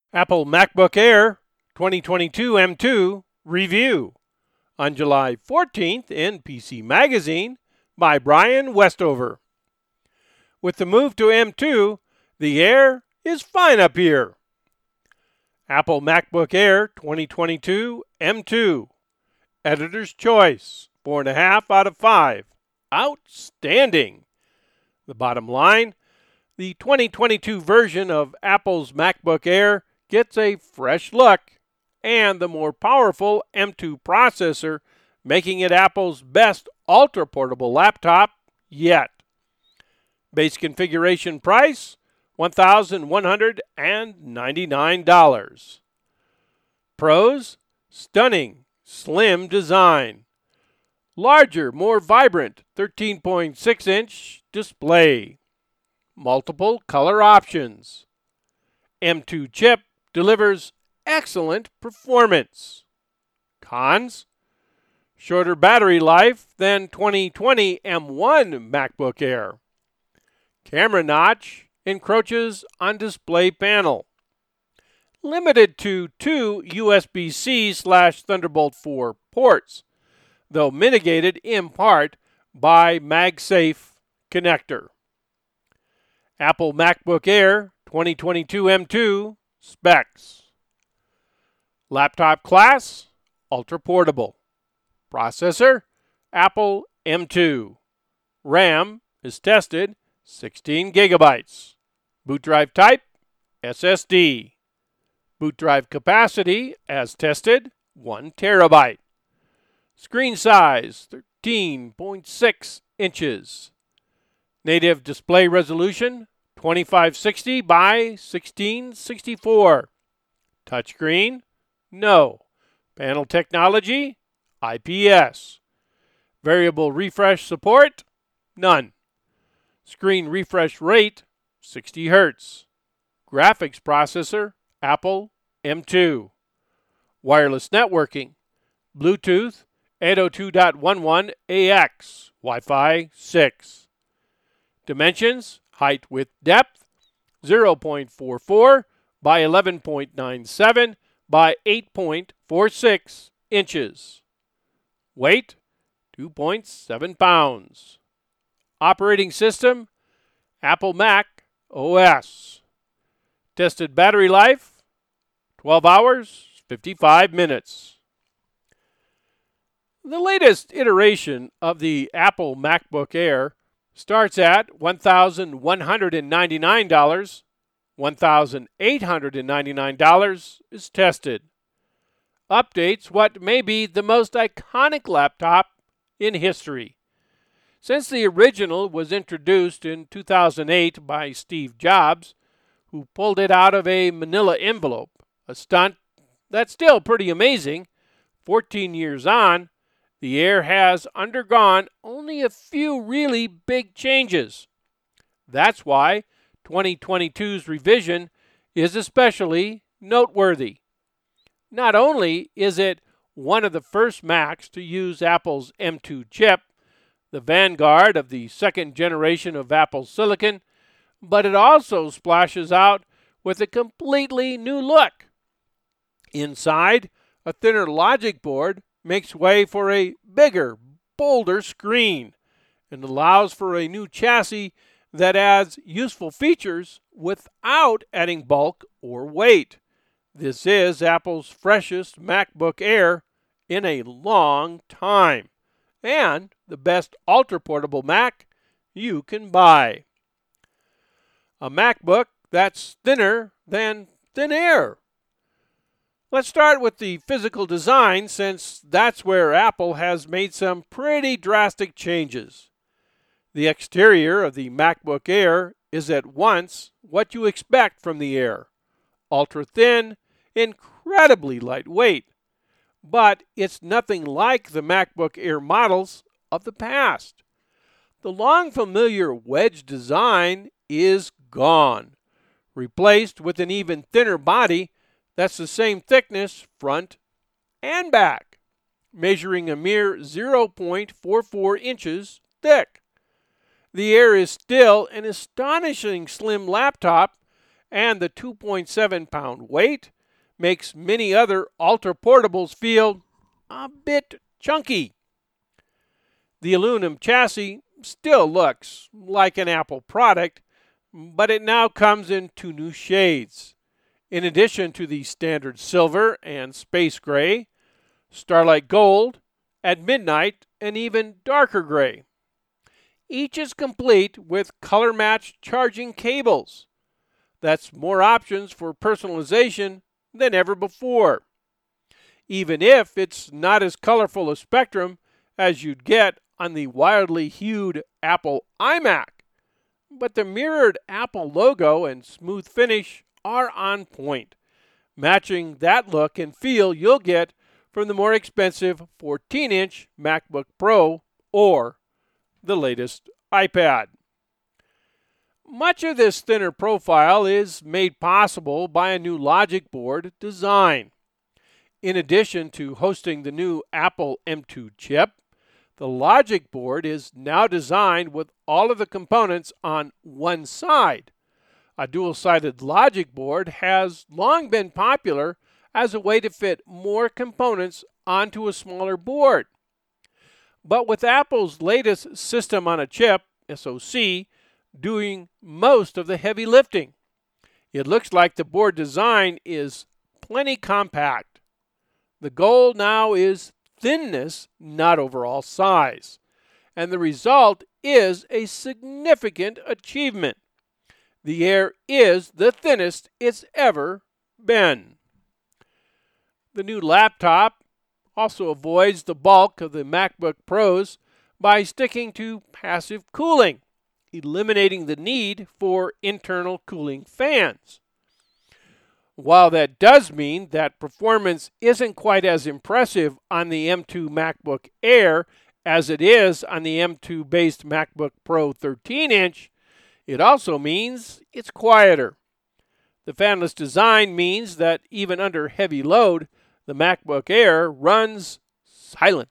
Apple MacBook Air 2022 M2 review on July 14th in PC Magazine by Brian Westover. With the move to M2, the Air is fine up here. Apple MacBook Air 2022 M2. Editor's Choice, 4.5 out of 5. Outstanding. The bottom line, the 2022 version of Apple's MacBook Air gets a fresh look and the more powerful M2 processor, making it Apple's best ultra-portable laptop yet. Base configuration price, $1,199. Pros, stunning, slim design. Larger, more vibrant 13.6-inch display. Multiple color options. M2 chip delivers excellent performance. Cons, shorter battery life than 2020 M1 MacBook Air. Camera notch encroaches on display panel. Limited to 2 USB-C/Thunderbolt 4 ports, though mitigated in part by MagSafe connector. Apple MacBook Air 2022 M2 specs. Laptop class, ultra portable. Processor, Apple M2. RAM is tested, 16 gigabytes. Boot drive type, SSD. Boot drive capacity, as tested, 1 terabyte. Screen size, 13.6 inches. Native display resolution, 2560 by 1664. Touchscreen, no. Panel technology, IPS. Variable refresh support, none. Screen refresh rate, 60 Hz. Graphics processor, Apple M2. Wireless networking, Bluetooth 802.11ax, Wi-Fi 6. Dimensions, height, width, depth, 0.44 by 11.97 by 8.46 inches. Weight, 2.7 pounds. Operating system, Apple Mac OS. Tested battery life, 12 hours, 55 minutes. The latest iteration of the Apple MacBook Air starts at $1,199. $1,899 is tested. Updates what may be the most iconic laptop in history. Since the original was introduced in 2008 by Steve Jobs, who pulled it out of a manila envelope, a stunt that's still pretty amazing, 14 years on, the Air has undergone only a few really big changes. That's why 2022's revision is especially noteworthy. Not only is it one of the first Macs to use Apple's M2 chip, the vanguard of the second generation of Apple Silicon, but it also splashes out with a completely new look. Inside, a thinner logic board makes way for a bigger, bolder screen and allows for a new chassis that adds useful features without adding bulk or weight. This is Apple's freshest MacBook Air in a long time, and the best ultra-portable Mac you can buy. A MacBook that's thinner than thin air. Let's start with the physical design, since that's where Apple has made some pretty drastic changes. The exterior of the MacBook Air is at once what you expect from the Air. Ultra-thin, incredibly lightweight. But it's nothing like the MacBook Air models of the past. The long familiar wedge design is gone, replaced with an even thinner body that's the same thickness front and back, measuring a mere 0.44 inches thick. The Air is still an astonishing slim laptop and the 2.7-pound weight makes many other ultra-portables feel a bit chunky. The aluminum chassis still looks like an Apple product, but it now comes in two new shades. In addition to the standard silver and space gray, starlight gold, at midnight, and even darker gray. Each is complete with color-matched charging cables. That's more options for personalization than ever before. Even if it's not as colorful a spectrum as you'd get on the wildly hued Apple iMac. But the mirrored Apple logo and smooth finish are on point, matching that look and feel you'll get from the more expensive 14-inch MacBook Pro or the latest iPad. Much of this thinner profile is made possible by a new logic board design. In addition to hosting the new Apple M2 chip, the logic board is now designed with all of the components on one side. A dual-sided logic board has long been popular as a way to fit more components onto a smaller board. But with Apple's latest system on a chip, SoC, doing most of the heavy lifting, it looks like the board design is plenty compact. The goal now is thinness, not overall size. And the result is a significant achievement. The Air is the thinnest it's ever been. The new laptop also avoids the bulk of the MacBook Pros by sticking to passive cooling, eliminating the need for internal cooling fans. While that does mean that performance isn't quite as impressive on the M2 MacBook Air as it is on the M2-based MacBook Pro 13-inch, it also means it's quieter. The fanless design means that even under heavy load, the MacBook Air runs silent.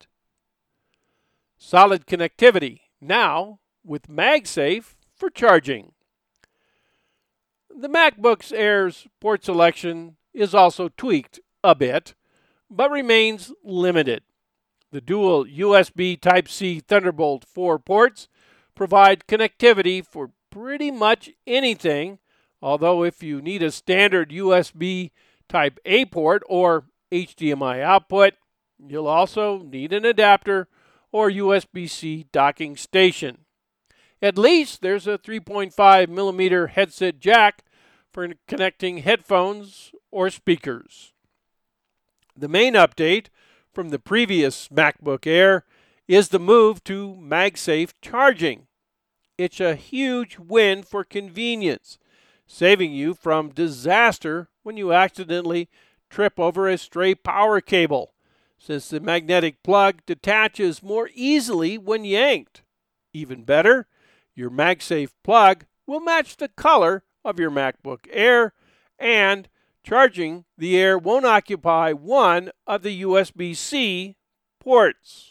Solid connectivity, now with MagSafe for charging. The MacBook Air's port selection is also tweaked a bit, but remains limited. The dual USB Type-C Thunderbolt 4 ports provide connectivity for pretty much anything, although if you need a standard USB Type-A port or HDMI output, you'll also need an adapter or USB-C docking station. At least there's a 3.5mm headset jack for connecting headphones or speakers. The main update from the previous MacBook Air is the move to MagSafe charging. It's a huge win for convenience, saving you from disaster when you accidentally trip over a stray power cable, since the magnetic plug detaches more easily when yanked. Even better, your MagSafe plug will match the color of your MacBook Air, and charging the Air won't occupy one of the USB-C ports.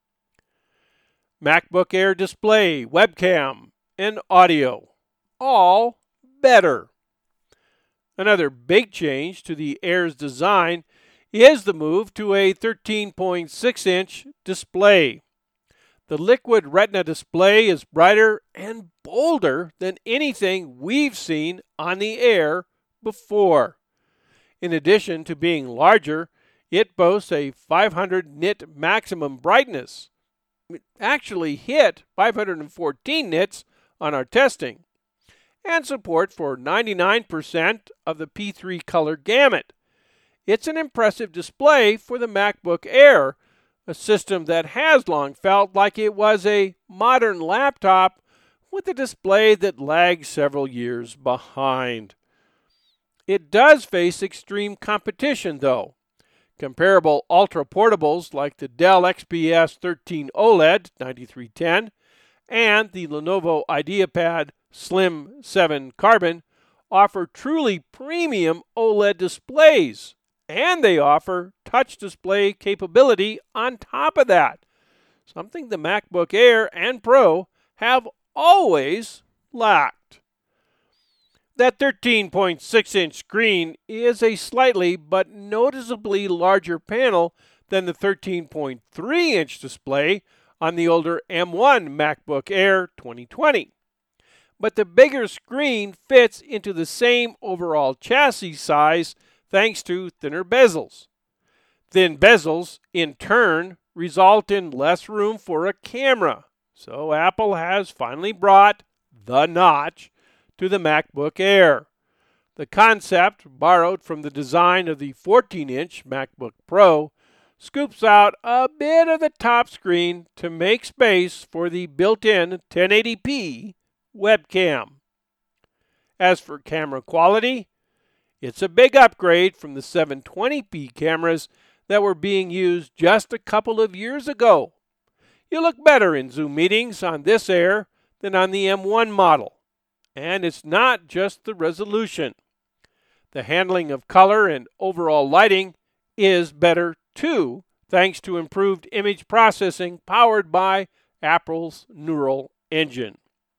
MacBook Air display, webcam, and audio, all better. Another big change to the Air's design is the move to a 13.6-inch display. The Liquid Retina display is brighter and bolder than anything we've seen on the Air before. In addition to being larger, it boasts a 500 nit maximum brightness. It actually hit 514 nits on our testing, and support for 99% of the P3 color gamut. It's an impressive display for the MacBook Air, a system that has long felt like it was a modern laptop with a display that lags several years behind. It does face extreme competition, though. Comparable ultra-portables like the Dell XPS 13 OLED 9310 and the Lenovo IdeaPad Slim 7 Carbon offer truly premium OLED displays, and they offer touch display capability on top of that, something the MacBook Air and Pro have always lacked. That 13.6-inch screen is a slightly but noticeably larger panel than the 13.3-inch display on the older M1 MacBook Air 2020. But the bigger screen fits into the same overall chassis size thanks to thinner bezels. Thin bezels, in turn, result in less room for a camera. So Apple has finally brought the notch to the MacBook Air. The concept, borrowed from the design of the 14-inch MacBook Pro, scoops out a bit of the top screen to make space for the built-in 1080p webcam. As for camera quality, it's a big upgrade from the 720p cameras that were being used just a couple of years ago. You look better in Zoom meetings on this Air than on the M1 model. And it's not just the resolution. The handling of color and overall lighting is better too, thanks to improved image processing powered by Apple's Neural Engine.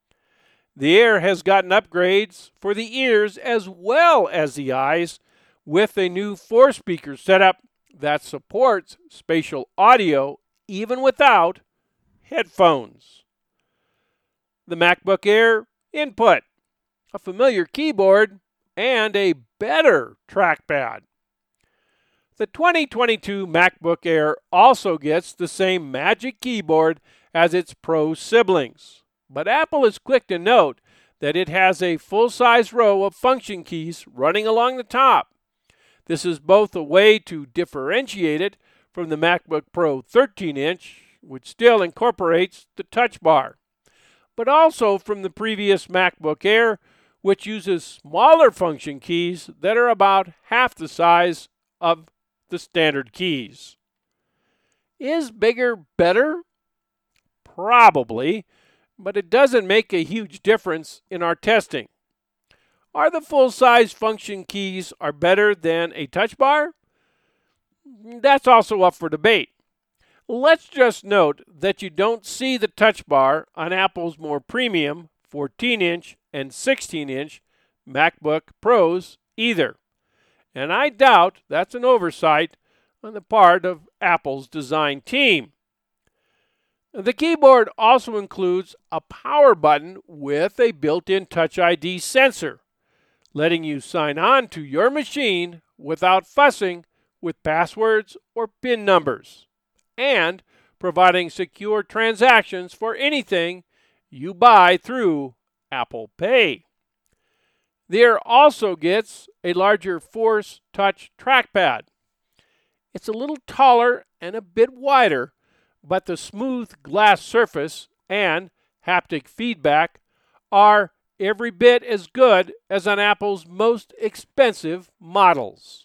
The Air has gotten upgrades for the ears as well as the eyes, with a new 4-speaker setup that supports spatial audio even without headphones. The MacBook Air input, a familiar keyboard, and a better trackpad. The 2022 MacBook Air also gets the same Magic Keyboard as its Pro siblings, but Apple is quick to note that it has a full-size row of function keys running along the top. This is both a way to differentiate it from the MacBook Pro 13-inch, which still incorporates the Touch Bar, but also from the previous MacBook Air, which uses smaller function keys that are about half the size of the standard keys. Is bigger better? Probably, but it doesn't make a huge difference in our testing. Are the full-size function keys better than a touch bar? That's also up for debate. Let's just note that you don't see the touch bar on Apple's more premium 14-inch and 16-inch MacBook Pros either. And I doubt that's an oversight on the part of Apple's design team. The keyboard also includes a power button with a built-in Touch ID sensor, letting you sign on to your machine without fussing with passwords or PIN numbers, and providing secure transactions for anything you buy through Apple Pay. The Air also gets a larger Force Touch trackpad. It's a little taller and a bit wider, but the smooth glass surface and haptic feedback are every bit as good as on Apple's most expensive models.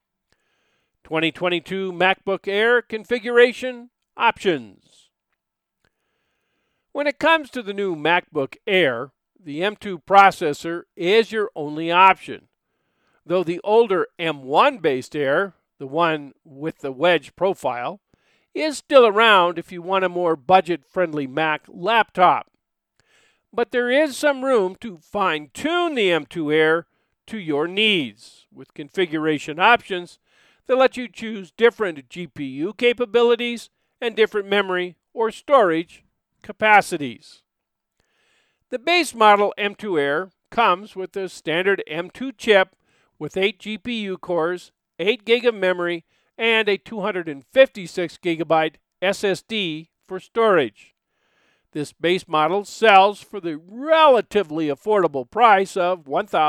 2022 MacBook Air configuration options. When it comes to the new MacBook Air, the M2 processor is your only option, though the older M1-based Air, the one with the wedge profile, is still around if you want a more budget-friendly Mac laptop. But there is some room to fine-tune the M2 Air to your needs, with configuration options that let you choose different GPU capabilities and different memory or storage capacities. The base model M2 Air comes with the standard M2 chip with 8 GPU cores, 8 GB of memory, and a 256 GB SSD for storage. This base model sells for the relatively affordable price of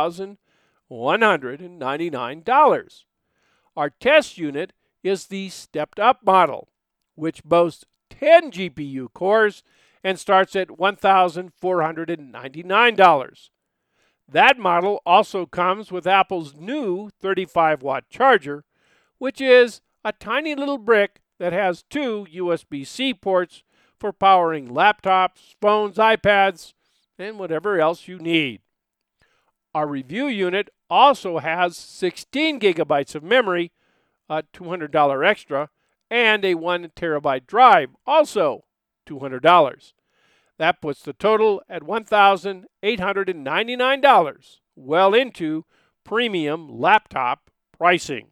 $1,199. Our test unit is the stepped-up model, which boasts 10 GPU cores and starts at $1,499. That model also comes with Apple's new 35-watt charger, which is a tiny little brick that has 2 USB-C ports for powering laptops, phones, iPads, and whatever else you need. Our review unit also has 16 gigabytes of memory, a $200 extra, and a 1 terabyte drive, also $200. That puts the total at $1,899 well into premium laptop pricing.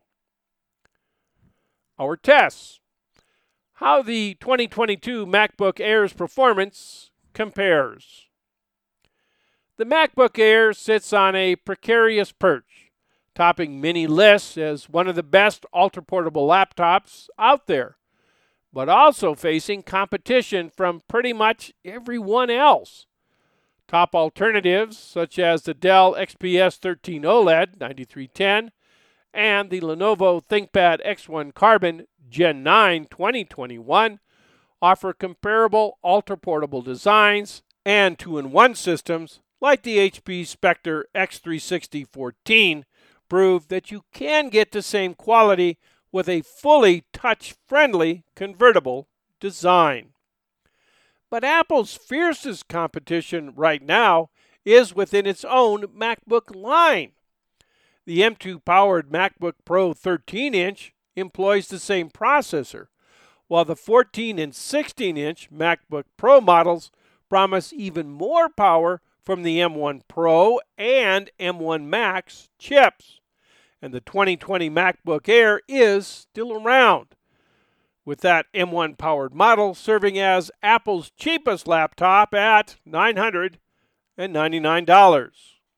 Our tests. How the 2022 MacBook Air's performance compares. The MacBook Air sits on a precarious perch, topping many lists as one of the best ultra-portable laptops out there, but also facing competition from pretty much everyone else. Top alternatives such as the Dell XPS 13 OLED 9310 and the Lenovo ThinkPad X1 Carbon Gen 9 2021 offer comparable ultra-portable designs and two-in-one systems like the HP Spectre X360 14 prove that you can get the same quality with a fully touch-friendly convertible design. But Apple's fiercest competition right now is within its own MacBook line. The M2-powered MacBook Pro 13-inch employs the same processor, while the 14 and 16-inch MacBook Pro models promise even more power from the M1 Pro and M1 Max chips. And the 2020 MacBook Air is still around, with that M1-powered model serving as Apple's cheapest laptop at $999.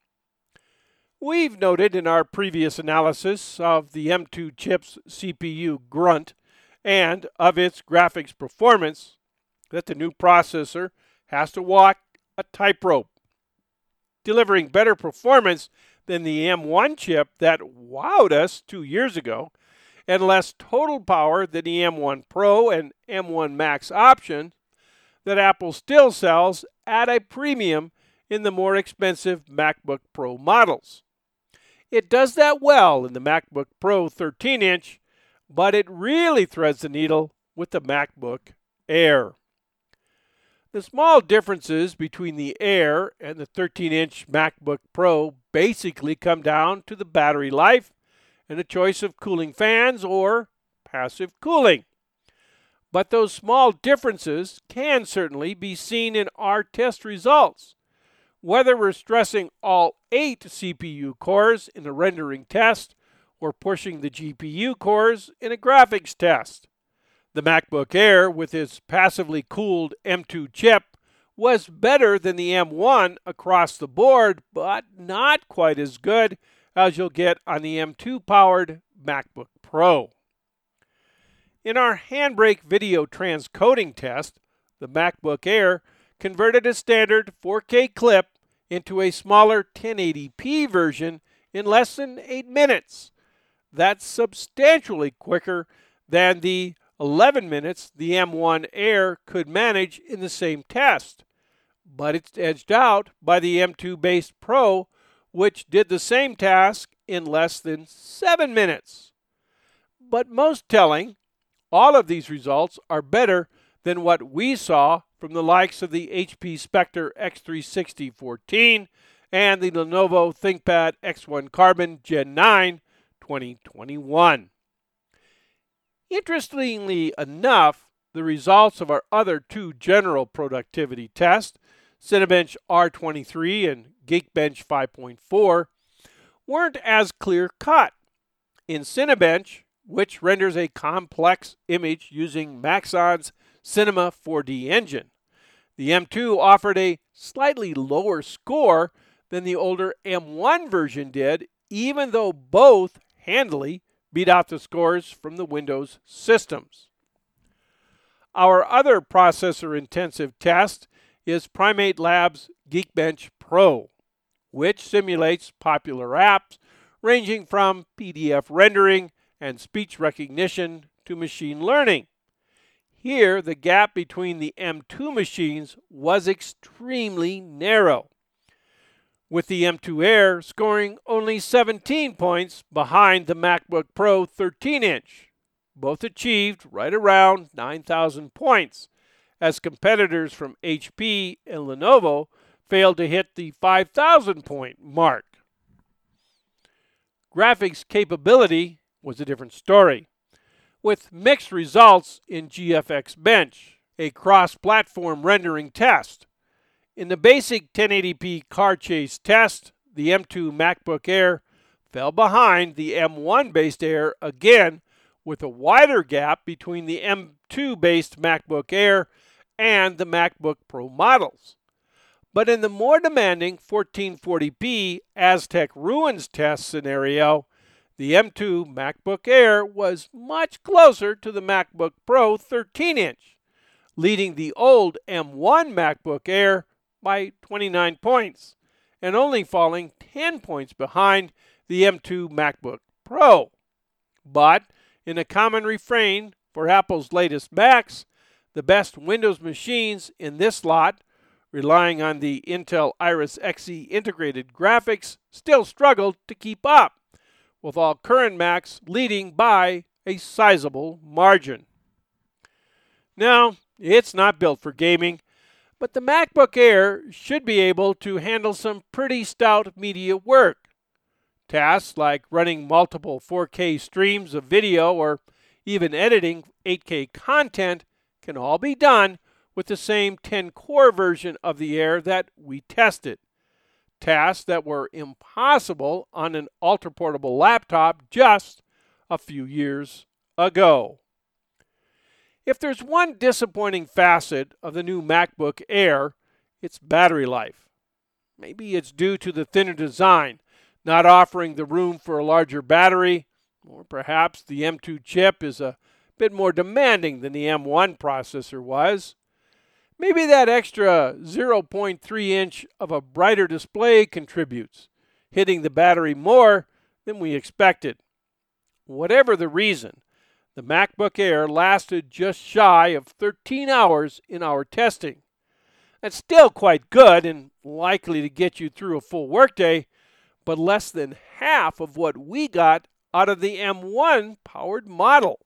We've noted in our previous analysis of the M2 chip's CPU grunt and of its graphics performance that the new processor has to walk a tightrope, delivering better performance than the M1 chip that wowed us 2 years ago, and less total power than the M1 Pro and M1 Max option that Apple still sells at a premium in the more expensive MacBook Pro models. It does that well in the MacBook Pro 13-inch, but it really threads the needle with the MacBook Air. The small differences between the Air and the 13-inch MacBook Pro basically come down to the battery life and the choice of cooling fans or passive cooling. But those small differences can certainly be seen in our test results. Whether we're stressing all 8 CPU cores in a rendering test or pushing the GPU cores in a graphics test. The MacBook Air, with its passively cooled M2 chip, was better than the M1 across the board, but not quite as good as you'll get on the M2-powered MacBook Pro. In our Handbrake video transcoding test, the MacBook Air converted a standard 4K clip into a smaller 1080p version in less than 8 minutes. That's substantially quicker than the 11 minutes the M1 Air could manage in the same test. But it's edged out by the M2-based Pro, which did the same task in less than 7 minutes. But most telling, all of these results are better than what we saw from the likes of the HP Spectre X360 14 and the Lenovo ThinkPad X1 Carbon Gen 9 2021. Interestingly enough, the results of our other 2 general productivity tests, Cinebench R23 and Geekbench 5.4, weren't as clear-cut. In Cinebench, which renders a complex image using Maxon's Cinema 4D engine, the M2 offered a slightly lower score than the older M1 version did, even though both handily beat out the scores from the Windows systems. Our other processor-intensive test is Primate Labs Geekbench Pro, which simulates popular apps ranging from PDF rendering and speech recognition to machine learning. Here, the gap between the M2 machines was extremely narrow, with the M2 Air scoring only 17 points behind the MacBook Pro 13-inch, both achieved right around 9,000 points, as competitors from HP and Lenovo failed to hit the 5,000-point mark. Graphics capability was a different story, with mixed results in GFX Bench, a cross-platform rendering test. In the basic 1080p car chase test, the M2 MacBook Air fell behind the M1-based Air again, with a wider gap between the M2-based MacBook Air and the MacBook Pro models. But in the more demanding 1440p Aztec Ruins test scenario, the M2 MacBook Air was much closer to the MacBook Pro 13-inch, leading the old M1 MacBook Air by 29 points, and only falling 10 points behind the M2 MacBook Pro. But in a common refrain for Apple's latest Macs, the best Windows machines in this lot, relying on the Intel Iris Xe integrated graphics, still struggled to keep up, with all current Macs leading by a sizable margin. Now, it's not built for gaming, but the MacBook Air should be able to handle some pretty stout media work. Tasks like running multiple 4K streams of video or even editing 8K content can all be done with the same 10-core version of the Air that we tested. Tasks that were impossible on an ultra-portable laptop just a few years ago. If there's one disappointing facet of the new MacBook Air, it's battery life. Maybe it's due to the thinner design, not offering the room for a larger battery, or perhaps the M2 chip is a bit more demanding than the M1 processor was. Maybe that extra 0.3 inch of a brighter display contributes, hitting the battery more than we expected. Whatever the reason, the MacBook Air lasted just shy of 13 hours in our testing. That's still quite good and likely to get you through a full workday, but less than half of what we got out of the M1 powered model.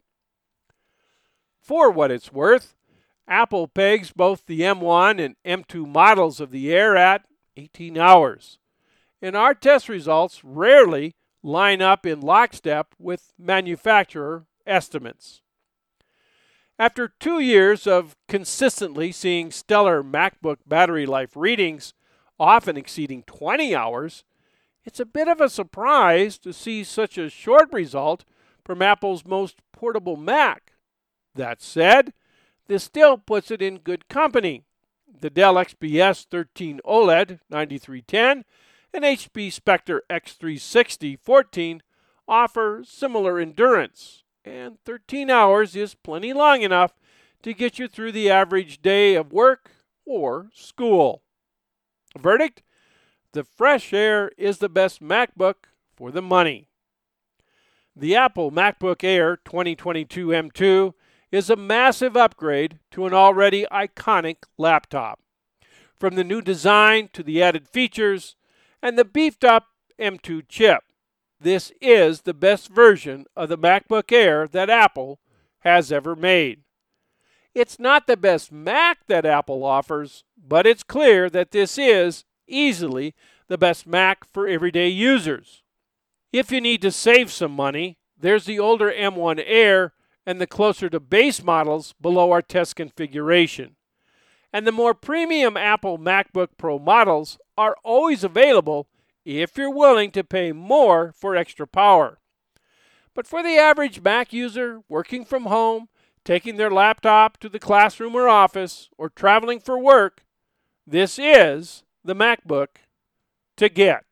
For what it's worth, Apple pegs both the M1 and M2 models of the Air at 18 hours, and our test results rarely line up in lockstep with manufacturer estimates. After 2 years of consistently seeing stellar MacBook battery life readings, often exceeding 20 hours, it's a bit of a surprise to see such a short result from Apple's most portable Mac. That said, this still puts it in good company. The Dell XPS 13 OLED 9310 and HP Spectre X360 14 offer similar endurance, and 13 hours is plenty long enough to get you through the average day of work or school. Verdict? The Fresh Air is the best MacBook for the money. The Apple MacBook Air 2022 M2 is a massive upgrade to an already iconic laptop. From the new design to the added features and the beefed up M2 chip, this is the best version of the MacBook Air that Apple has ever made. It's not the best Mac that Apple offers, but it's clear that this is easily the best Mac for everyday users. If you need to save some money, there's the older M1 Air and the closer to base models below our test configuration. And the more premium Apple MacBook Pro models are always available if you're willing to pay more for extra power. But for the average Mac user working from home, taking their laptop to the classroom or office, or traveling for work, this is the MacBook to get.